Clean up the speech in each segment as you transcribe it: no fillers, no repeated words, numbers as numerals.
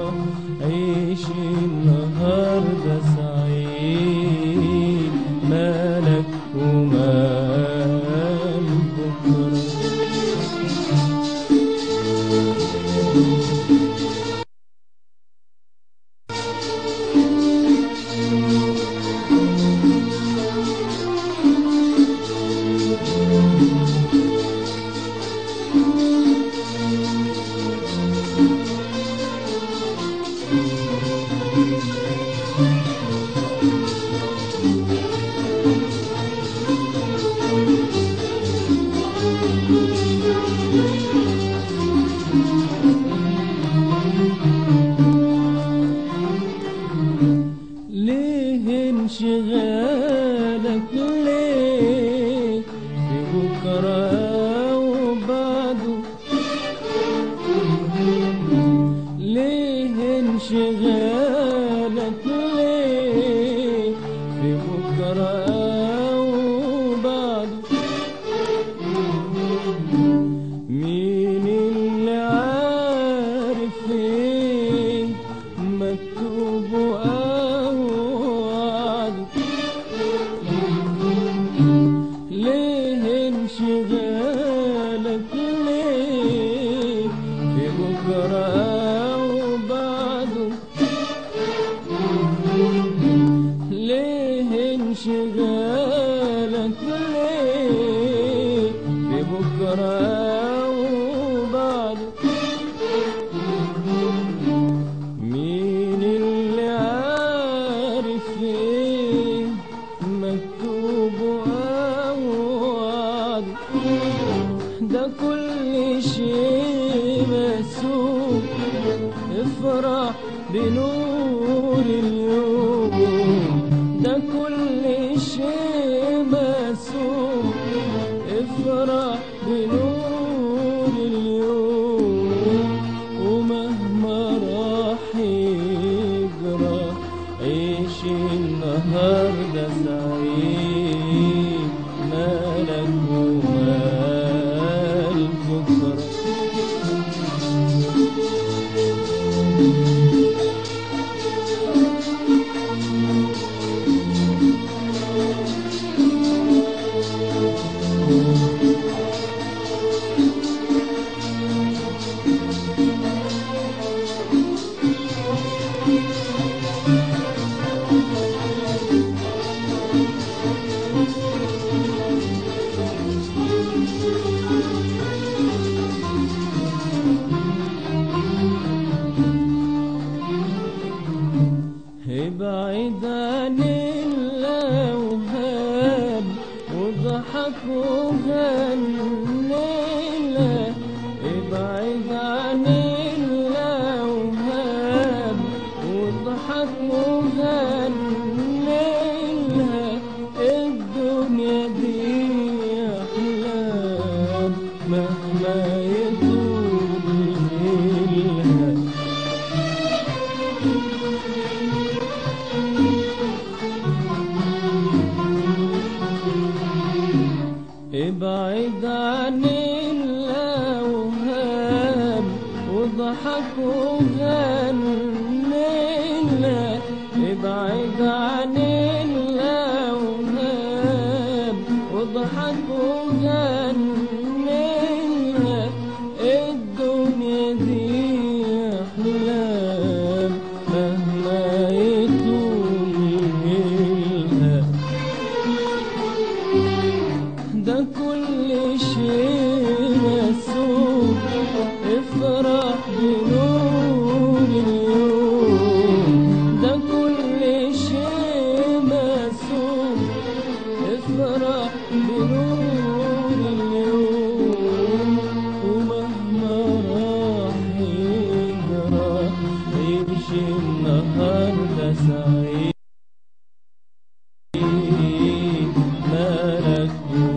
عيش النهاردة سعيد، مالك ومال بكرة. ليه انشغالك ليه ببكرة وبعده؟ ليه انشغالك ليه ببكرة وبعده؟ مين اللي عارف ايه مكتوب ليه انشغالك ليه ببكرة وبعده؟ ليه انشغالك ليه ببكرة وبعده؟ مين اللي عارف ايه مكتوب ده كل شيء مسوق، افرح بنور اليوم. ده كل شيء مسوق، افرح بنور اليوم. ومهما راح يجرى عيش النهاردة سعيد، مالك ومال بكرة. ابعد عن الأوهام وضحك وغنيلة. ابعد عن الأوهام وضحك وغنيلة. الدنيا دي أحلام مهما يطول ليلها. ابعد عن الأوهام وضحك وغنيلة. ابعد عن الأوهام وضحك وغنيلة. الدنيا دي أحلام مهما يطول ليلها. ده كل شيء مسوق، افرح بنور اليوم. ده كل شيء مسوق، افرح بنور اليوم. ومهما راح يجرى عيش النهاردة سعيد، مالك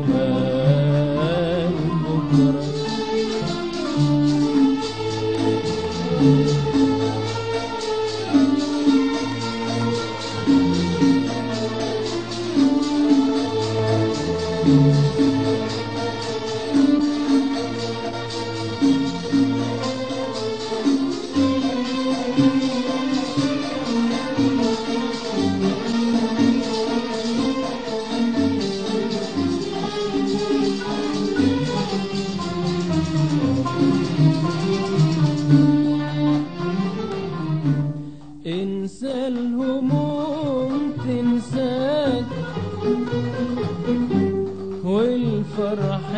ومال بكرة.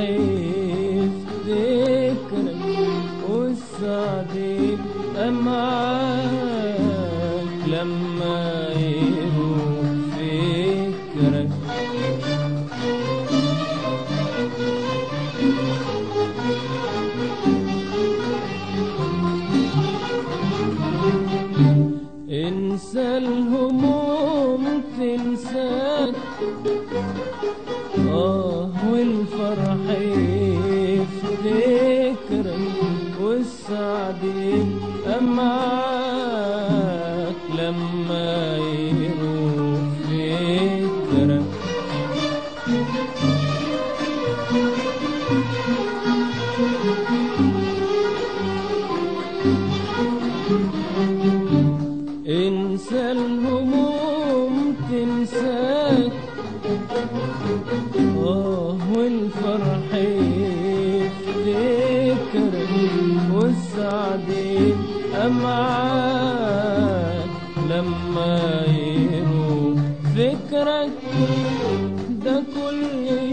يفتكرك والسعد يبقى معاك لما يروح فكرك. انسى الهموم تنساك والفرح يفتكرك والسعد يبقى معاك لما يروح فكرك. انسى الهموم تنساك والفرح يفتكرك والسعد يبقى معاك لما يروح فكرك. ده كل